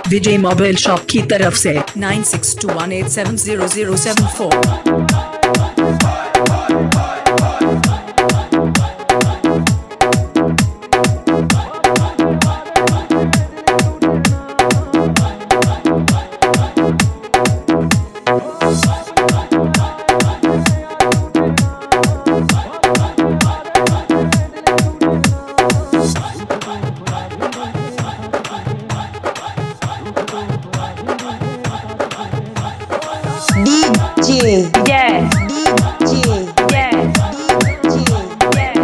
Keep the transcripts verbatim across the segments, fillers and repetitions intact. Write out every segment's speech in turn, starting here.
विजय mobile shop की तरफ से nine six two one eight seven zero zero seven four. D J, yeah, D J, yeah, D J, yeah,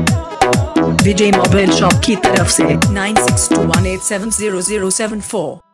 Vijay mobile shop की तरफ से nine six two one eight seven zero zero seven four.